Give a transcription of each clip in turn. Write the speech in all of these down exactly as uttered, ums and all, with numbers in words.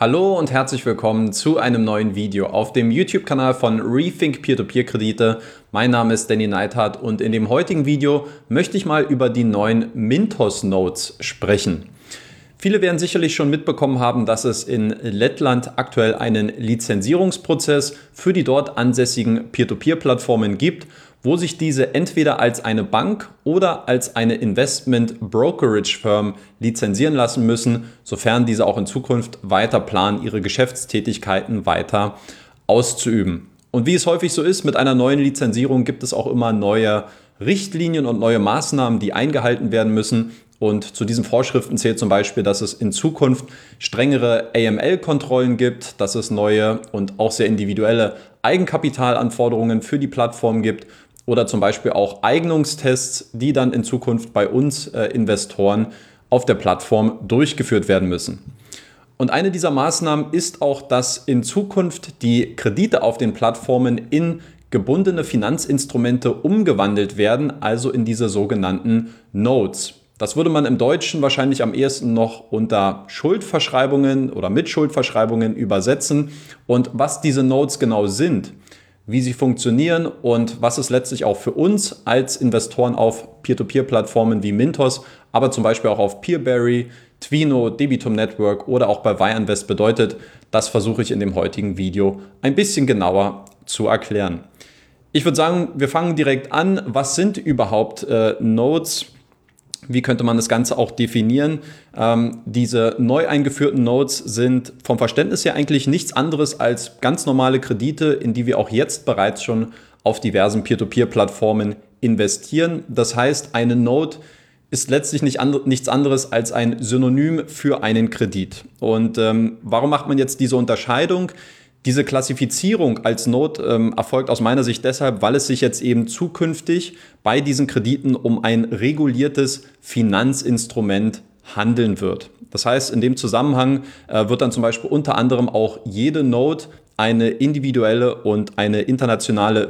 Hallo und herzlich willkommen zu einem neuen Video auf dem YouTube-Kanal von Rethink Peer-to-Peer-Kredite. Mein Name ist Danny Neithardt und in dem heutigen Video möchte ich mal über die neuen Mintos Notes sprechen. Viele werden sicherlich schon mitbekommen haben, dass es in Lettland aktuell einen Lizenzierungsprozess für die dort ansässigen Peer-to-Peer-Plattformen gibt, wo sich diese entweder als eine Bank oder als eine Investment Brokerage Firm lizenzieren lassen müssen, sofern diese auch in Zukunft weiter planen, ihre Geschäftstätigkeiten weiter auszuüben. Und wie es häufig so ist, mit einer neuen Lizenzierung gibt es auch immer neue Richtlinien und neue Maßnahmen, die eingehalten werden müssen. Und zu diesen Vorschriften zählt zum Beispiel, dass es in Zukunft strengere A M L-Kontrollen gibt, dass es neue und auch sehr individuelle Eigenkapitalanforderungen für die Plattform gibt oder zum Beispiel auch Eignungstests, die dann in Zukunft bei uns äh, Investoren auf der Plattform durchgeführt werden müssen. Und eine dieser Maßnahmen ist auch, dass in Zukunft die Kredite auf den Plattformen in gebundene Finanzinstrumente umgewandelt werden, also in diese sogenannten Notes. Das würde man im Deutschen wahrscheinlich am ehesten noch unter Schuldverschreibungen oder mit Schuldverschreibungen übersetzen. Und was diese Notes genau sind, wie sie funktionieren und was es letztlich auch für uns als Investoren auf Peer-to-Peer-Plattformen wie Mintos, aber zum Beispiel auch auf Peerberry, Twino, Debitum Network oder auch bei Wi-Invest bedeutet, das versuche ich in dem heutigen Video ein bisschen genauer zu erklären. Ich würde sagen, wir fangen direkt an. Was sind überhaupt äh, Notes? Wie könnte man das Ganze auch definieren? Ähm, diese neu eingeführten Notes sind vom Verständnis her eigentlich nichts anderes als ganz normale Kredite, in die wir auch jetzt bereits schon auf diversen Peer-to-Peer-Plattformen investieren. Das heißt, eine Note ist letztlich nicht and- nichts anderes als ein Synonym für einen Kredit. Und ähm, warum macht man jetzt diese Unterscheidung? Diese Klassifizierung als Note ähm, erfolgt aus meiner Sicht deshalb, weil es sich jetzt eben zukünftig bei diesen Krediten um ein reguliertes Finanzinstrument handeln wird. Das heißt, in dem Zusammenhang äh, wird dann zum Beispiel unter anderem auch jede Note eine individuelle und eine internationale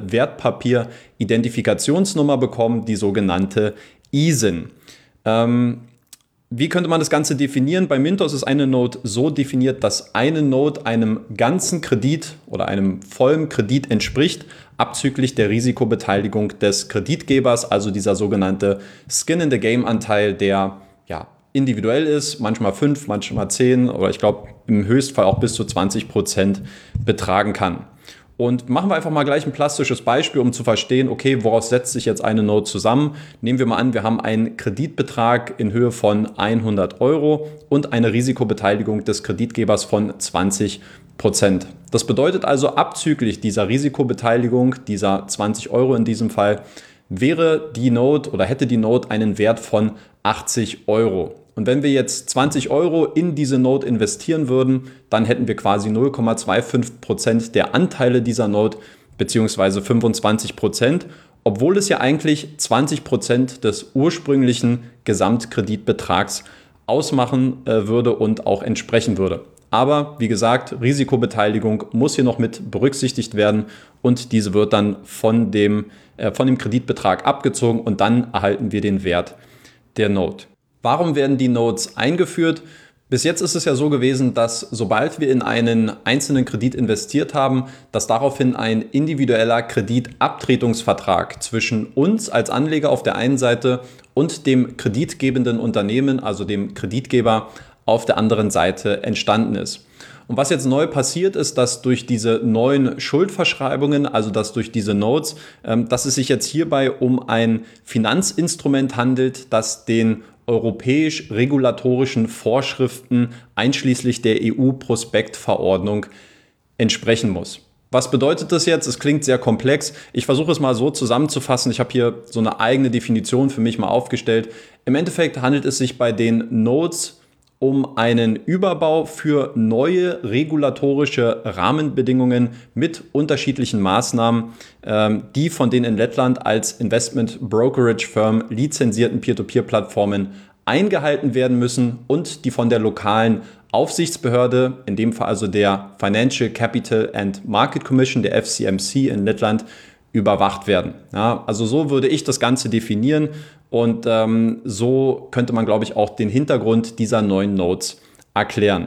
Wertpapier-Identifikationsnummer bekommen, die sogenannte I S I N. Ähm, Wie könnte man das Ganze definieren? Bei Mintos ist eine Note so definiert, dass eine Note einem ganzen Kredit oder einem vollen Kredit entspricht, abzüglich der Risikobeteiligung des Kreditgebers, also dieser sogenannte Skin-in-the-Game-Anteil, der ja, individuell ist, manchmal fünf, manchmal zehn oder ich glaube im Höchstfall auch bis zu zwanzig Prozent betragen kann. Und machen wir einfach mal gleich ein plastisches Beispiel, um zu verstehen, okay, woraus setzt sich jetzt eine Note zusammen? Nehmen wir mal an, wir haben einen Kreditbetrag in Höhe von hundert Euro und eine Risikobeteiligung des Kreditgebers von zwanzig Prozent. Das bedeutet also, abzüglich dieser Risikobeteiligung, dieser zwanzig Euro in diesem Fall, wäre die Note oder hätte die Note einen Wert von achtzig Euro. Und wenn wir jetzt zwanzig Euro in diese Note investieren würden, dann hätten wir quasi null Komma fünfundzwanzig Prozent der Anteile dieser Note bzw. fünfundzwanzig Prozent, obwohl es ja eigentlich zwanzig Prozent des ursprünglichen Gesamtkreditbetrags ausmachen äh, würde und auch entsprechen würde. Aber wie gesagt, Risikobeteiligung muss hier noch mit berücksichtigt werden und diese wird dann von dem, äh, von dem Kreditbetrag abgezogen und dann erhalten wir den Wert der Note. Warum werden die Notes eingeführt? Bis jetzt ist es ja so gewesen, dass sobald wir in einen einzelnen Kredit investiert haben, dass daraufhin ein individueller Kreditabtretungsvertrag zwischen uns als Anleger auf der einen Seite und dem kreditgebenden Unternehmen, also dem Kreditgeber, auf der anderen Seite entstanden ist. Und was jetzt neu passiert ist, dass durch diese neuen Schuldverschreibungen, also dass durch diese Notes, ähm, dass es sich jetzt hierbei um ein Finanzinstrument handelt, das den europäisch-regulatorischen Vorschriften einschließlich der E U-Prospektverordnung entsprechen muss. Was bedeutet das jetzt? Es klingt sehr komplex. Ich versuche es mal so zusammenzufassen. Ich habe hier so eine eigene Definition für mich mal aufgestellt. Im Endeffekt handelt es sich bei den Notes um einen Überbau für neue regulatorische Rahmenbedingungen mit unterschiedlichen Maßnahmen, die von den in Lettland als Investment Brokerage Firm lizenzierten Peer-to-Peer-Plattformen eingehalten werden müssen und die von der lokalen Aufsichtsbehörde, in dem Fall also der Financial Capital and Market Commission, der F C M C in Lettland, überwacht werden. Ja, also so würde ich das Ganze definieren. Und ähm, so könnte man, glaube ich, auch den Hintergrund dieser neuen Notes erklären.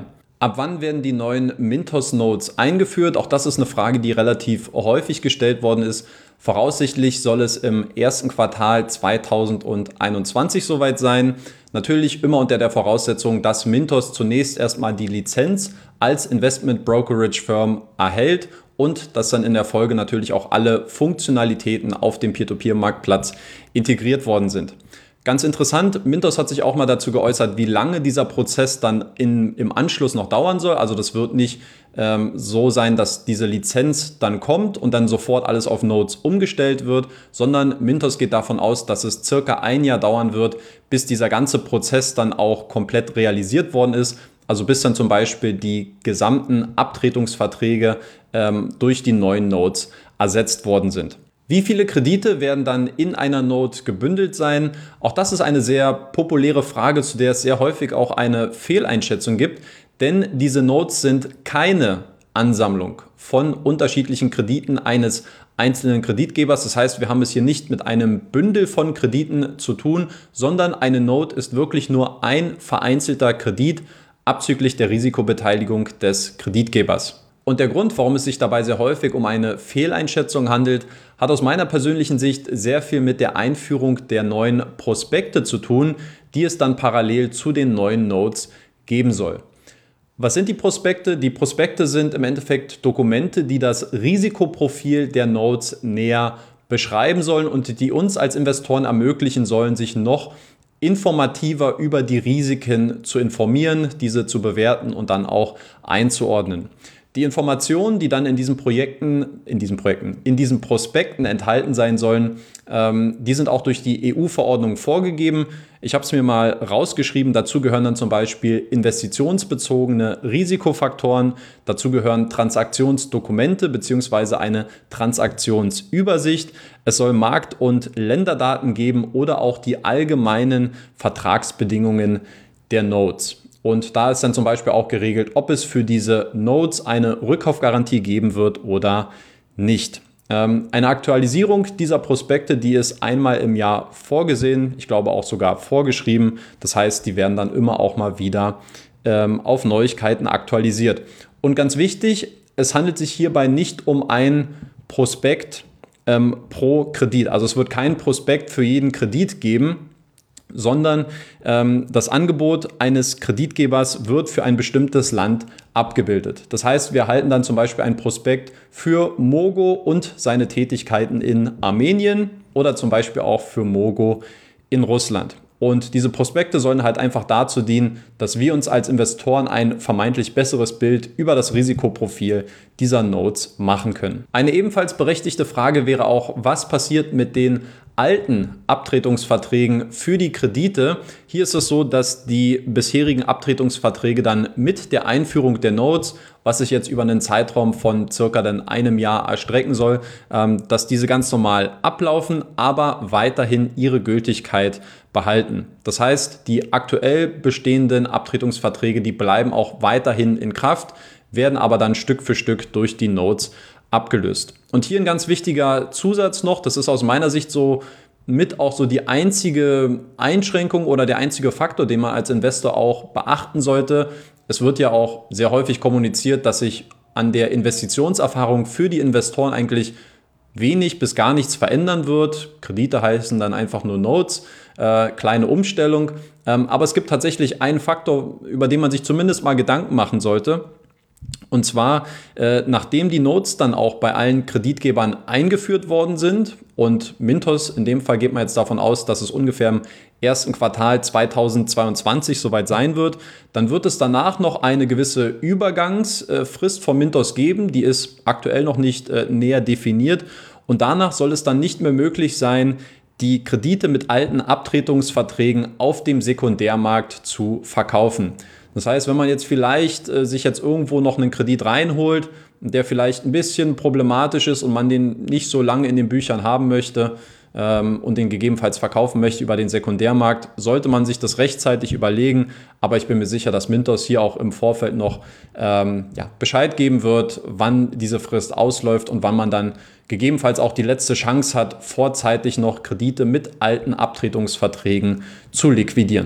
Ab wann werden die neuen Mintos-Nodes eingeführt? Auch das ist eine Frage, die relativ häufig gestellt worden ist. Voraussichtlich soll es im ersten Quartal zweitausendeinundzwanzig soweit sein. Natürlich immer unter der Voraussetzung, dass Mintos zunächst erstmal die Lizenz als Investment Brokerage Firm erhält und dass dann in der Folge natürlich auch alle Funktionalitäten auf dem Peer-to-Peer-Marktplatz integriert worden sind. Ganz interessant, Mintos hat sich auch mal dazu geäußert, wie lange dieser Prozess dann in, im Anschluss noch dauern soll. Also das wird nicht ähm, so sein, dass diese Lizenz dann kommt und dann sofort alles auf Nodes umgestellt wird, sondern Mintos geht davon aus, dass es circa ein Jahr dauern wird, bis dieser ganze Prozess dann auch komplett realisiert worden ist. Also bis dann zum Beispiel die gesamten Abtretungsverträge ähm, durch die neuen Nodes ersetzt worden sind. Wie viele Kredite werden dann in einer Node gebündelt sein? Auch das ist eine sehr populäre Frage, zu der es sehr häufig auch eine Fehleinschätzung gibt, denn diese Nodes sind keine Ansammlung von unterschiedlichen Krediten eines einzelnen Kreditgebers. Das heißt, wir haben es hier nicht mit einem Bündel von Krediten zu tun, sondern eine Node ist wirklich nur ein vereinzelter Kredit abzüglich der Risikobeteiligung des Kreditgebers. Und der Grund, warum es sich dabei sehr häufig um eine Fehleinschätzung handelt, hat aus meiner persönlichen Sicht sehr viel mit der Einführung der neuen Prospekte zu tun, die es dann parallel zu den neuen Nodes geben soll. Was sind die Prospekte? Die Prospekte sind im Endeffekt Dokumente, die das Risikoprofil der Nodes näher beschreiben sollen und die uns als Investoren ermöglichen sollen, sich noch informativer über die Risiken zu informieren, diese zu bewerten und dann auch einzuordnen. Die Informationen, die dann in diesen Projekten, in diesen Projekten, in diesen Prospekten enthalten sein sollen, ähm, die sind auch durch die E U-Verordnung vorgegeben. Ich habe es mir mal rausgeschrieben. Dazu gehören dann zum Beispiel investitionsbezogene Risikofaktoren. Dazu gehören Transaktionsdokumente bzw. eine Transaktionsübersicht. Es soll Markt- und Länderdaten geben oder auch die allgemeinen Vertragsbedingungen der Nodes. Und da ist dann zum Beispiel auch geregelt, ob es für diese Nodes eine Rückkaufgarantie geben wird oder nicht. Ähm, eine Aktualisierung dieser Prospekte, die ist einmal im Jahr vorgesehen, ich glaube auch sogar vorgeschrieben. Das heißt, die werden dann immer auch mal wieder ähm, auf Neuigkeiten aktualisiert. Und ganz wichtig, es handelt sich hierbei nicht um ein Prospekt ähm, pro Kredit. Also es wird kein Prospekt für jeden Kredit geben, sondern ähm, das Angebot eines Kreditgebers wird für ein bestimmtes Land abgebildet. Das heißt, wir erhalten dann zum Beispiel ein Prospekt für Mogo und seine Tätigkeiten in Armenien oder zum Beispiel auch für Mogo in Russland. Und diese Prospekte sollen halt einfach dazu dienen, dass wir uns als Investoren ein vermeintlich besseres Bild über das Risikoprofil dieser Nodes machen können. Eine ebenfalls berechtigte Frage wäre auch, was passiert mit den alten Abtretungsverträgen für die Kredite. Hier ist es so, dass die bisherigen Abtretungsverträge dann mit der Einführung der Nodes, was sich jetzt über einen Zeitraum von circa dann einem Jahr erstrecken soll, dass diese ganz normal ablaufen, aber weiterhin ihre Gültigkeit behalten. Das heißt, die aktuell bestehenden Abtretungsverträge, die bleiben auch weiterhin in Kraft, werden aber dann Stück für Stück durch die Nodes abgelöst. Und hier ein ganz wichtiger Zusatz noch, das ist aus meiner Sicht so mit auch so die einzige Einschränkung oder der einzige Faktor, den man als Investor auch beachten sollte. Es wird ja auch sehr häufig kommuniziert, dass sich an der Investitionserfahrung für die Investoren eigentlich wenig bis gar nichts verändern wird. Kredite heißen dann einfach nur Nodes, äh, kleine Umstellung. Ähm, aber es gibt tatsächlich einen Faktor, über den man sich zumindest mal Gedanken machen sollte. Und zwar, äh, nachdem die Nodes dann auch bei allen Kreditgebern eingeführt worden sind und Mintos, in dem Fall geht man jetzt davon aus, dass es ungefähr im ersten Quartal zweitausendzweiundzwanzig soweit sein wird, dann wird es danach noch eine gewisse Übergangsfrist von Mintos geben, die ist aktuell noch nicht äh, näher definiert und danach soll es dann nicht mehr möglich sein, die Kredite mit alten Abtretungsverträgen auf dem Sekundärmarkt zu verkaufen. Das heißt, wenn man jetzt vielleicht äh, sich jetzt irgendwo noch einen Kredit reinholt, der vielleicht ein bisschen problematisch ist und man den nicht so lange in den Büchern haben möchte ähm, und den gegebenenfalls verkaufen möchte über den Sekundärmarkt, sollte man sich das rechtzeitig überlegen. Aber ich bin mir sicher, dass Mintos hier auch im Vorfeld noch ähm, ja, Bescheid geben wird, wann diese Frist ausläuft und wann man dann gegebenenfalls auch die letzte Chance hat, vorzeitig noch Kredite mit alten Abtretungsverträgen zu liquidieren.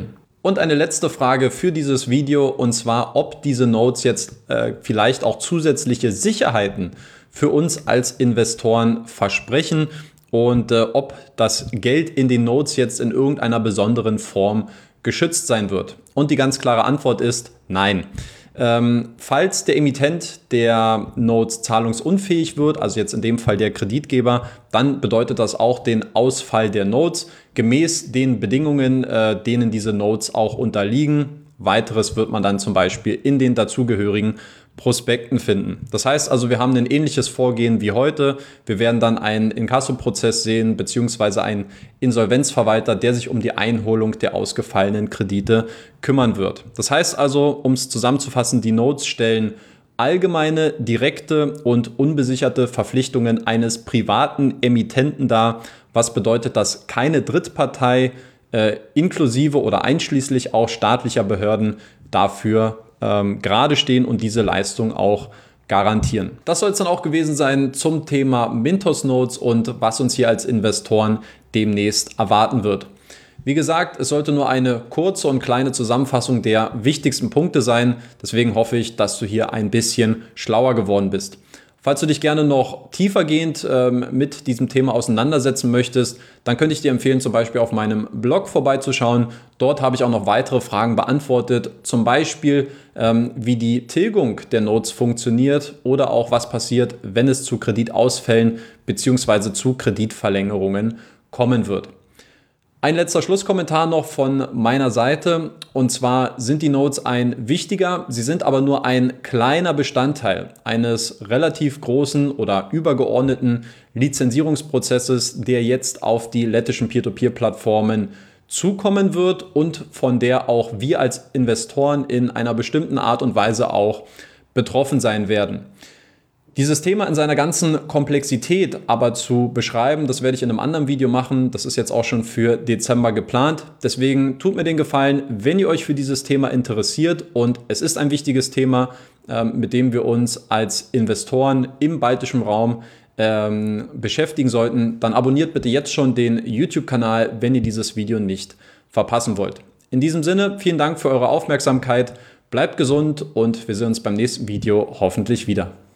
Und eine letzte Frage für dieses Video, und zwar, ob diese Nodes jetzt äh, vielleicht auch zusätzliche Sicherheiten für uns als Investoren versprechen und äh, ob das Geld in den Nodes jetzt in irgendeiner besonderen Form geschützt sein wird. Und die ganz klare Antwort ist nein. Ähm, falls der Emittent der Nodes zahlungsunfähig wird, also jetzt in dem Fall der Kreditgeber, dann bedeutet das auch den Ausfall der Nodes gemäß den Bedingungen, äh, denen diese Nodes auch unterliegen. Weiteres wird man dann zum Beispiel in den dazugehörigen Prospekten finden. Das heißt also, wir haben ein ähnliches Vorgehen wie heute. Wir werden dann einen Inkasso-Prozess sehen, beziehungsweise einen Insolvenzverwalter, der sich um die Einholung der ausgefallenen Kredite kümmern wird. Das heißt also, um es zusammenzufassen, die Nodes stellen allgemeine, direkte und unbesicherte Verpflichtungen eines privaten Emittenten dar, was bedeutet, dass keine Drittpartei äh, inklusive oder einschließlich auch staatlicher Behörden dafür ähm, gerade stehen und diese Leistung auch garantieren. Das soll es dann auch gewesen sein zum Thema Mintos Nodes und was uns hier als Investoren demnächst erwarten wird. Wie gesagt, es sollte nur eine kurze und kleine Zusammenfassung der wichtigsten Punkte sein. Deswegen hoffe ich, dass du hier ein bisschen schlauer geworden bist. Falls du dich gerne noch tiefergehend ähm, mit diesem Thema auseinandersetzen möchtest, dann könnte ich dir empfehlen, zum Beispiel auf meinem Blog vorbeizuschauen. Dort habe ich auch noch weitere Fragen beantwortet, zum Beispiel ähm, wie die Tilgung der Nodes funktioniert oder auch was passiert, wenn es zu Kreditausfällen bzw. zu Kreditverlängerungen kommen wird. Ein letzter Schlusskommentar noch von meiner Seite, und zwar sind die Nodes ein wichtiger, sie sind aber nur ein kleiner Bestandteil eines relativ großen oder übergeordneten Lizenzierungsprozesses, der jetzt auf die lettischen Peer-to-Peer-Plattformen zukommen wird und von der auch wir als Investoren in einer bestimmten Art und Weise auch betroffen sein werden. Dieses Thema in seiner ganzen Komplexität aber zu beschreiben, das werde ich in einem anderen Video machen. Das ist jetzt auch schon für Dezember geplant. Deswegen tut mir den Gefallen, wenn ihr euch für dieses Thema interessiert, und es ist ein wichtiges Thema, mit dem wir uns als Investoren im baltischen Raum ähm, beschäftigen sollten, dann abonniert bitte jetzt schon den YouTube-Kanal, wenn ihr dieses Video nicht verpassen wollt. In diesem Sinne, vielen Dank für eure Aufmerksamkeit, bleibt gesund und wir sehen uns beim nächsten Video hoffentlich wieder.